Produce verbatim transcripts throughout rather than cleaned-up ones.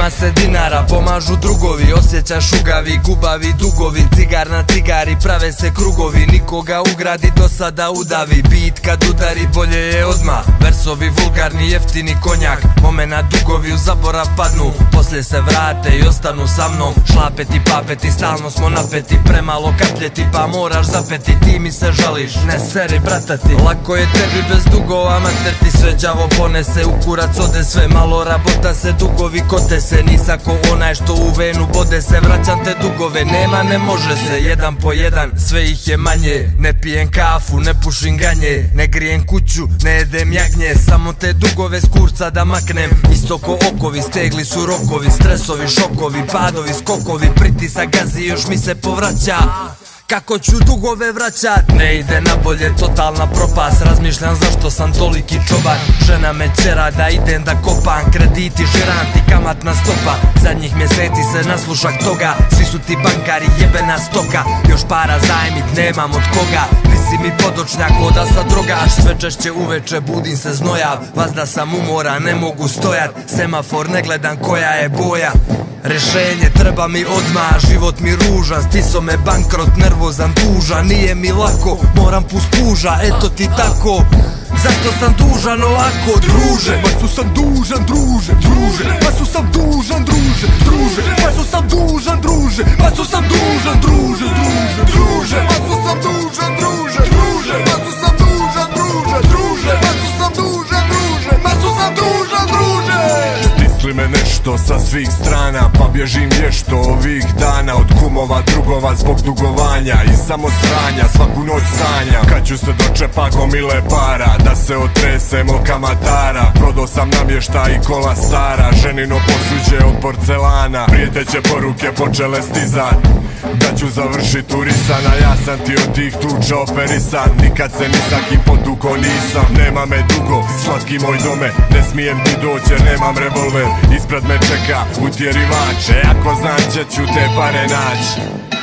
Nema se dinara, pomažu drugovi, osjećaš ugavi, gubavi, dugovi, cigar na cigari, prave se krugovi, nikoga ugradi, do sada udavi, beat kad udari bolje je odmah, versovi vulgarni, jeftini konjak, momena dugovi u zaborav padnu, poslije se vrate i ostanu sa mnom, šlapeti, papeti, stalno smo napeti, premalo kapljeti pa moraš zapeti, ti mi se žališ, ne seri bratati, lako je tebi bez dugova, mater ti sve đavo ponese, u kurac ode sve, malo rabota se, dugovi kote se, nisako onaj što u venu bode se, vraćam te dugove, nema ne može se, jedan po jedan, sve ih je manje, ne pijem kafu, ne pušim ganje, ne grijem kuću, ne jedem jagnje, samo te dugove s kurca da maknem, isto ko okovi, stegli su rokovi, stresovi, šokovi, padovi, skokovi, pritisak gazi, još mi se povraća. Kako ću dugove vraćat? Ne ide na bolje, totalna propast, razmišljam zašto sam toliki čoban, žena me ćera da idem da kopam, krediti, žiranti, kamatna stopa, zadnjih mjeseci se naslušak toga, svi su ti bankari, jebena stoka, još para zajmit nemam od koga, visi mi podočnjak voda sa droga, až sve češće uveče budim se znojav, vazda sam umora, ne mogu stojat, semafor ne gledam koja je boja, rešenje treba mi odmah, život mi ružan, stiso me bankrot, nervozan, tužan, nije mi lako, moram pust puža, eto ti tako, zašto sam dužan ovako, druže? Masu sam dužan, druže, druže, masu sam dužan, druže, druže, masu sam dužan, druže, masu sam dužan, druže, druže, druže, masu sam dužan, druže, druže, masu sam dužan, druže, druže, masu sam dužan, druže, masu sam dužan, druže. Stisli me nešto sa svih strana, pa bježim vješto ovih dana, od kumova, drugova zbog dugovanja i samo sranja, svaku noć sanjam kad ću se dočepa gomile para, da se otresem od kamatara, prodao sam namješta i kola stara, ženino posuđe od porcelana, prijeteće poruke počele stizat, da ću završit urisana, ja sam ti od tih tuča operisan, nikad se ni sa kim potuko nisam, nema me dugo, slatki moj dome, ne smijem ti doći jer nemam revolver, ispred me čeka utjerivače, ako znam će ću te pare naći.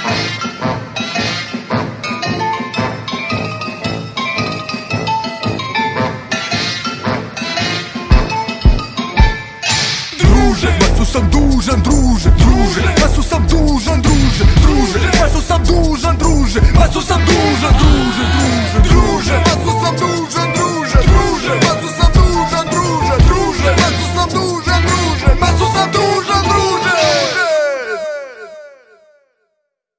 Masu sam dužan, druže, druže, masu sam dužan, druže, druže, masu sam dužan, druže, masu sam dužan, druže, druže, druže.